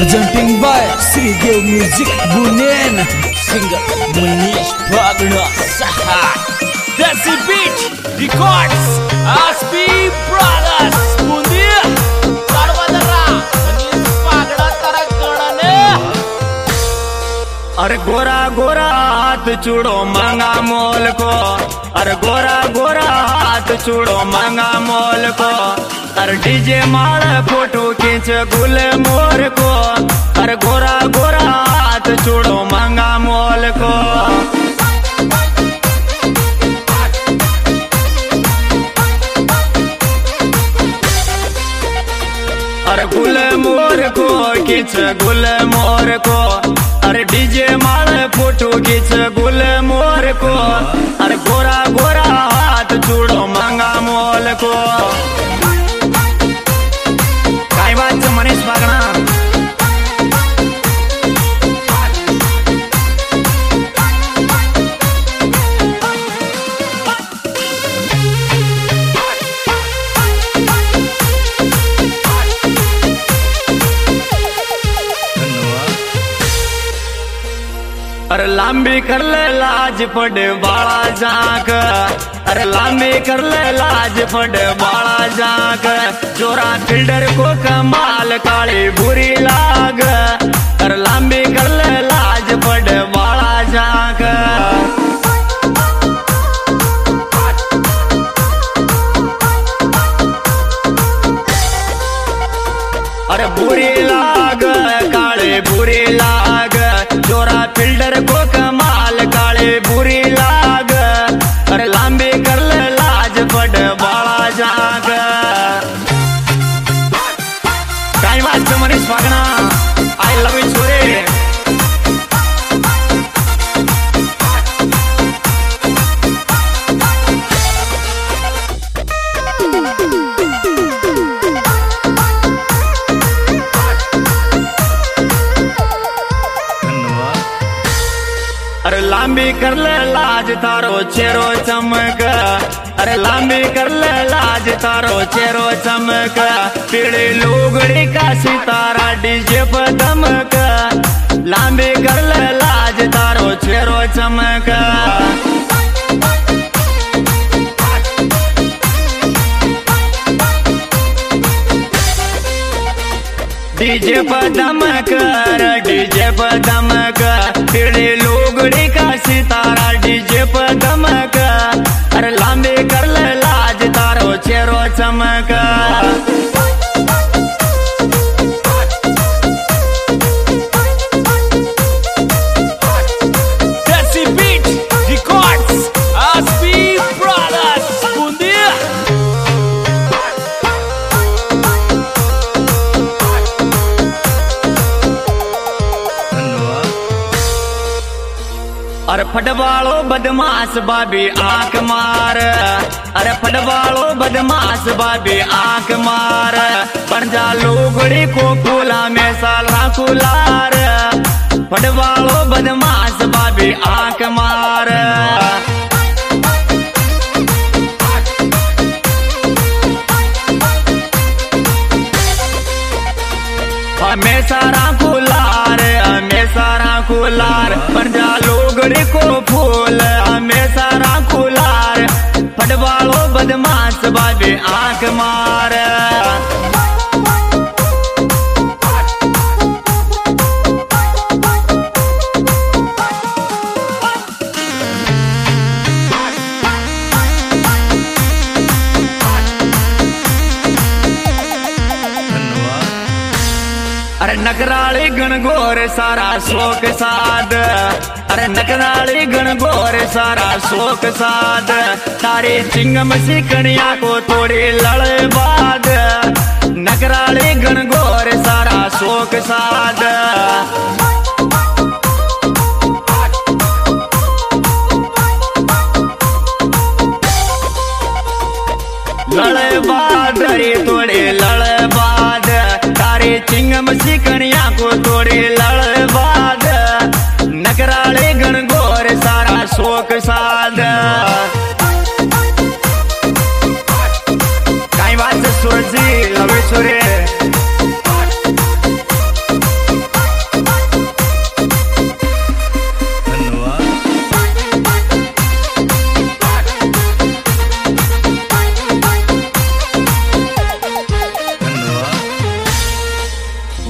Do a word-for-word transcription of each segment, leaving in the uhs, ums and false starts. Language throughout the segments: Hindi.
presenting by Sridev Music Bunen, singer Munish Bhagna Saha, Desi Beat Records, S B Brothers, Bundia, Sarvadara, Munish Bhagna Tarakadane. अरे गोरा गोरा हाथ चूड़ो महंगा मोल को, अरे गोरा गोरा हाथ चूड़ो महंगा मोल को, अरे डीजे मार फोटो खींच गुल मोर को, अरे गोरा गोरा हाथ चूड़ो महंगा मोल को। अरे गुल मोर को खींच गुल मोर को, अरे डीजे मार फोटो खींच गुल मोर को, अरे गोरा गोरा हाथ चूड़ो महंगा मोल को। काय बात मनीष भागना अरे लांबी कर ले लाज पड़े बाला जाक, अरे लांबी कर ले लाज पड़े बाला जाक, चोरा फिल्डर को कमाल काली बुरी लाग, अरे लांबी कर ले लाज पड़े बाला जाक। अरे बुरी लाग काले बुरी लाग, चोरा फिल्डर को कमाल काले बुरी लाग, अरे लांबी कर ले लाज पड़ बाला जाग। काय बात मनीष भागना, आई लव यू छोरे। अरे लांबी कर ले लाज तारो चेहरो चमक, अरे लांबी कर ले लाज तारो चेहरो चमक, पीली लुगड़ी का सितारा डीजे पर दमक, लांबी कर ले लाज तारो चेहरो चमक। डीजे पर दमक डीजे पर दमक, पीली लुगड़ी का सितारा डीजे पर दमक, अरे लांबी कर ले लाज तारो चेहरो चमक। Desi Beat Records, S B Brothers, Bundia. अरे फटवालो बदमाश बाबी आंख मार, अरे फटवालो बदमाश बाबी आंख मार, बन जा लुगड़ी को फूला में साला कुलार, फटवालो बदमाश बाबी आंख मार। हमें सारा कुलार हमें सारा कुलार, बन जा लुगड़ी को फूल हमें सारा कुलार, फटवालो बदमाश बाबी आंख मार। अरे नकराली गणगोर सारा शोक साध, अरे नकराली गणगोर सारा शोक साध, तारी चिंगम सिकड़िया को थोड़ी लड़ बाद, नकराली गणगोर सारा शोक साध। लड़ बाद रे थोड़ी लड़ बाद, तारी चिंगम सिकड़िया को थोड़ी लड़ बाद, नकराले गणगोर सारा शोक साध। काय बात सूरज जी लवे छोरे।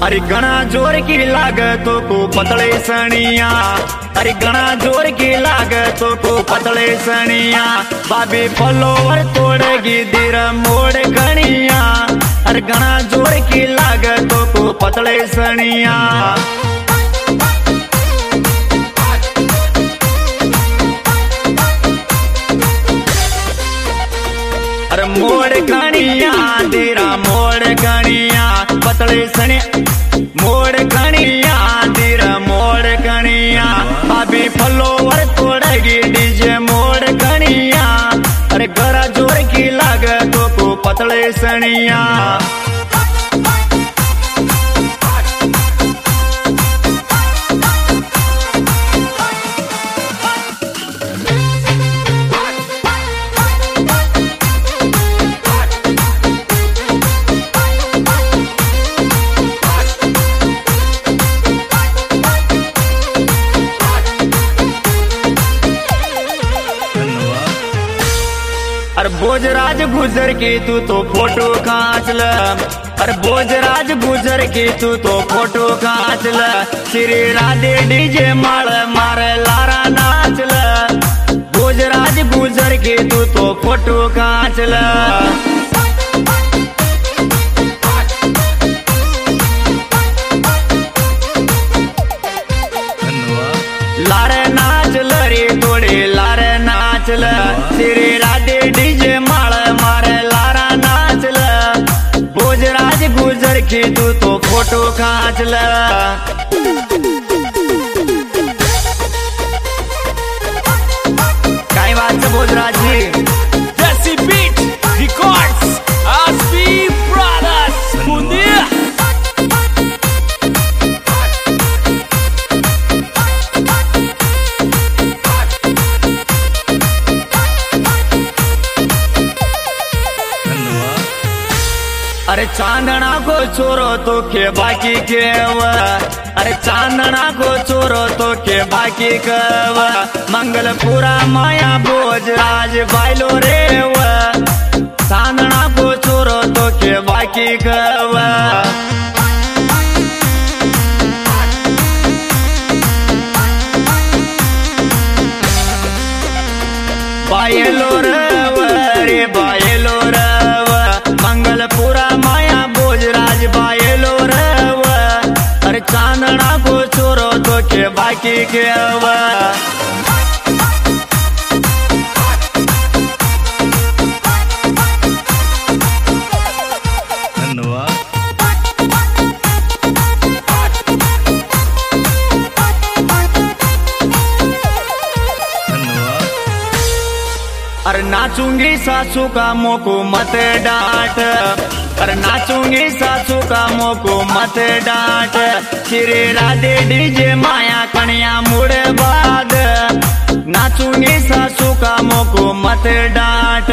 अरे घना जोर की लागतों को पतले सनिया, अरे घना जोर की लागतों को पतले सनिया, बाबी फॉलोवर तोड़ेगी दिर मोड़ घनिया, अरे घना जोर की लागतों को पतले सनिया। अरे मोड़ घनिया तेरा मोड़ घनिया पतले सनिया, मोड़ घनिया तेरा मोड़ घनिया, भाभी फॉलोवर तोड़ेगी डीजे मोड़ घनिया, अरे घरा जोर की लागतों को पतले सनिया। अरे भोजराज गुजर की तू तो फोटो खींच ल, अरे भोजराज गुजर की तू तो फोटो खींच ल, श्री राधे डीजे माल मारे लारा नाच ल, भोजराज गुजर की तू तो फोटो खींच ल। लारे नाच ल रे तोड़े लारे नाच ल, श्री राधे डीजे माल मारे लारा नाच ल, भोजराज गुजर की तू तो फोटो खींच ल। काय बात है भोजराज जी। Desi Beat Records, Aspi Brothers, Bundir. अरे चांदना को छोरो तो के बाकी केव, अरे चांदना को छोरो तो के बाकी कव, मंगलपुरा माया भोजराज बाइलो रेव, चांदना को छोरो तो के बाकी कव। बायलो रव रे बायलो रव, मंगलपुरा माया भोजराज बायलो रव, अरे चांदना को छोरो तो के बाकी केव। अरे नाचूंगी सासू का मोको मत डांट, अरे नाचूंगी सासू का मोको मत डांट, श्री राधे डीजे माया कन्या मुड़े बाद, नाचूंगी सासू का मोको मत डांट।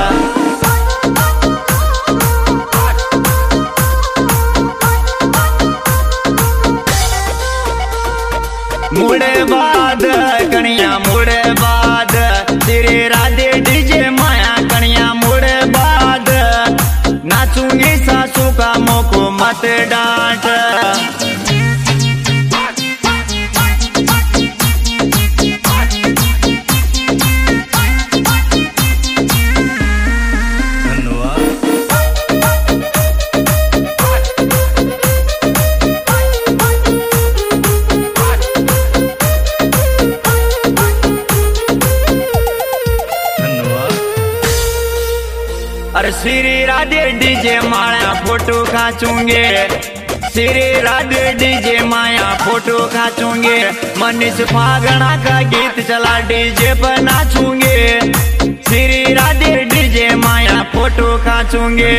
मुड़े बाद कन्या मुड़े बाद, श्री राधे डीजे माया कन्या मुड़े बाद, नाचूंगी सासू का मोको मत डांट। अरे श्री राधे डीजे माया फोटो खाचूंगे, श्री राधे डीजे माया फोटो खाचूंगे, मनीष फागणा का गीत चला डीजे पर नाचूंगे, श्री राधे डीजे माया फोटो खाचूंगे।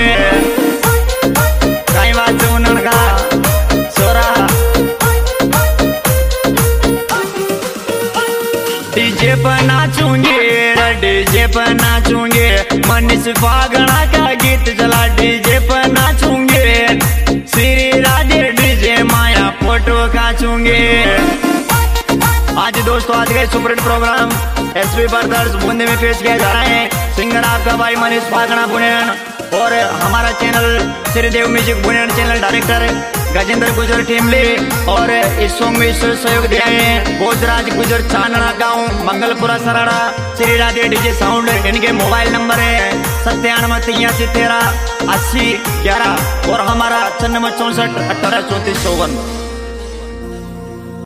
काय बात है उनका सोरा डीजे पर नाचूंगे, डीजे पर नाचूंगे, मनीष फागणा का गीत चला डीजे पर नाचूंगे, श्री राधे डीजे माया फोटो खाचूंगे। आज दोस्तों आज का super hit programme SP brothers Bundi में पेश किया जा रहा है। सिंगर आपका भाई मनीष फागणा बुनेन और हमारा चैनल श्रीदेव म्यूजिक बुनेन चैनल डायरेक्टर गजेंद्र गुजर टीमले और इस सॉन्ग में सहयोग दिया है भोजराज गुजर चांदना गांव मंगलपुरा सराड़ा श्री राधे डीजे साउंड। इनके मोबाइल नंबर है सत्तानवे तिरासी तेरह अस्सी ग्यारह और हमारा चन्नवे चौसठ अठारह चौंतीस चौवन।